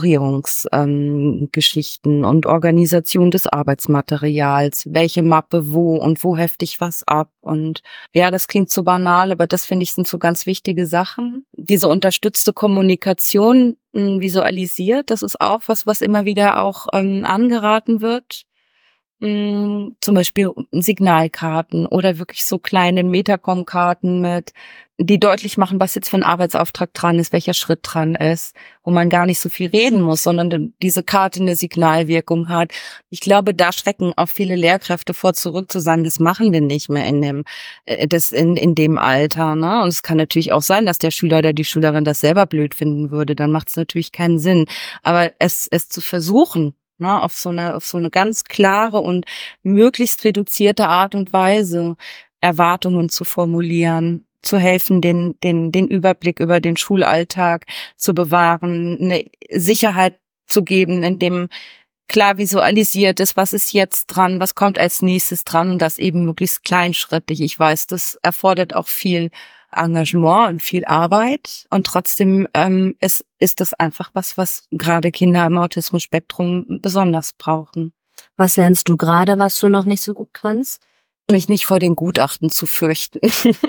Strukturierungsgeschichten ähm, und Organisation des Arbeitsmaterials, welche Mappe wo und wo hefte ich was ab und ja, das klingt so banal, aber das finde ich sind so ganz wichtige Sachen. Diese unterstützte Kommunikation mh, visualisiert, das ist auch was, was immer wieder auch ähm, angeraten wird. Mh, zum Beispiel Signalkarten oder wirklich so kleine Metacom-Karten mit, die deutlich machen, was jetzt für ein Arbeitsauftrag dran ist, welcher Schritt dran ist, wo man gar nicht so viel reden muss, sondern diese Karte eine Signalwirkung hat. Ich glaube, da schrecken auch viele Lehrkräfte vor, zurück zu sagen, das machen wir nicht mehr in dem, äh, das in, in dem Alter, ne? Und es kann natürlich auch sein, dass der Schüler oder die Schülerin das selber blöd finden würde, dann macht es natürlich keinen Sinn. Aber es, es zu versuchen, ne, auf so eine, auf so eine ganz klare und möglichst reduzierte Art und Weise Erwartungen zu formulieren, zu helfen, den, den, den Überblick über den Schulalltag zu bewahren, eine Sicherheit zu geben, in dem klar visualisiert ist, was ist jetzt dran, was kommt als nächstes dran und das eben möglichst kleinschrittig. Ich weiß, das erfordert auch viel Engagement und viel Arbeit und trotzdem ähm, es ist das einfach was, was gerade Kinder im Autismus-Spektrum besonders brauchen. Was lernst du gerade, was du noch nicht so gut kannst? Mich nicht vor den Gutachten zu fürchten.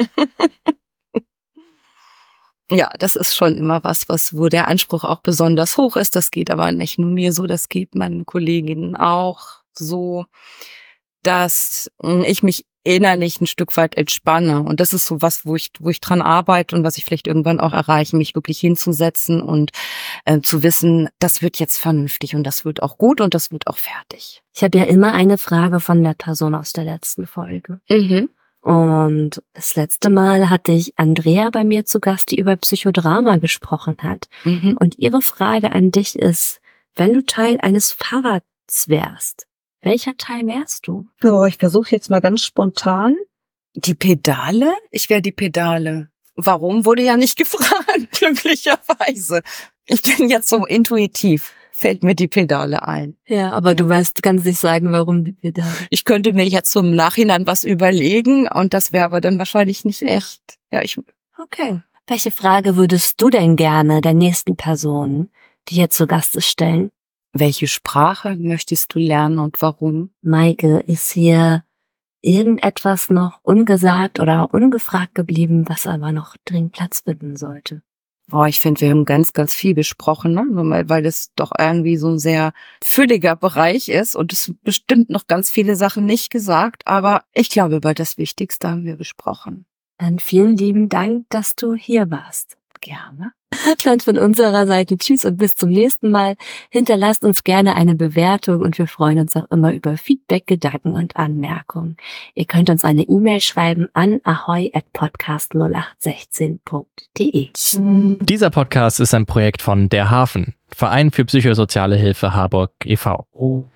Ja, das ist schon immer was, was, wo der Anspruch auch besonders hoch ist. Das geht aber nicht nur mir so, das geht meinen Kolleginnen auch so, dass ich mich innerlich ein Stück weit entspanne. Und das ist so was, wo ich, wo ich dran arbeite und was ich vielleicht irgendwann auch erreiche, mich wirklich hinzusetzen und äh, zu wissen, das wird jetzt vernünftig und das wird auch gut und das wird auch fertig. Ich habe ja immer eine Frage von der Person aus der letzten Folge. Mhm. Und das letzte Mal hatte ich Andrea bei mir zu Gast, die über Psychodrama gesprochen hat. Mhm. Und ihre Frage an dich ist, wenn du Teil eines Fahrrads wärst, welcher Teil wärst du? So, ich versuche jetzt mal ganz spontan. Die Pedale? Ich wäre die Pedale. Warum, wurde ja nicht gefragt, glücklicherweise. Ich bin jetzt so intuitiv, fällt mir die Pedale ein. Ja, aber du weißt, kannst nicht sagen, warum die Pedale. Ich könnte mir jetzt so im Nachhinein was überlegen und das wäre aber dann wahrscheinlich nicht echt. Ja, ich. Okay. Welche Frage würdest du denn gerne der nächsten Person, die hier zu Gast ist, stellen? Welche Sprache möchtest du lernen und warum? Maike, ist hier irgendetwas noch ungesagt oder ungefragt geblieben, was aber noch dringend Platz finden sollte? Oh, ich finde, wir haben ganz, ganz viel besprochen, ne? Weil das doch irgendwie so ein sehr fülliger Bereich ist und es bestimmt noch ganz viele Sachen nicht gesagt, aber ich glaube, über das Wichtigste haben wir besprochen. Dann vielen lieben Dank, dass du hier warst. Gerne. Dann von unserer Seite tschüss und bis zum nächsten Mal. Hinterlasst uns gerne eine Bewertung und wir freuen uns auch immer über Feedback, Gedanken und Anmerkungen. Ihr könnt uns eine E-Mail schreiben an ahoi at podcast null acht sechzehn punkt de. Dieser Podcast ist ein Projekt von Der Hafen, Verein für psychosoziale Hilfe Harburg e V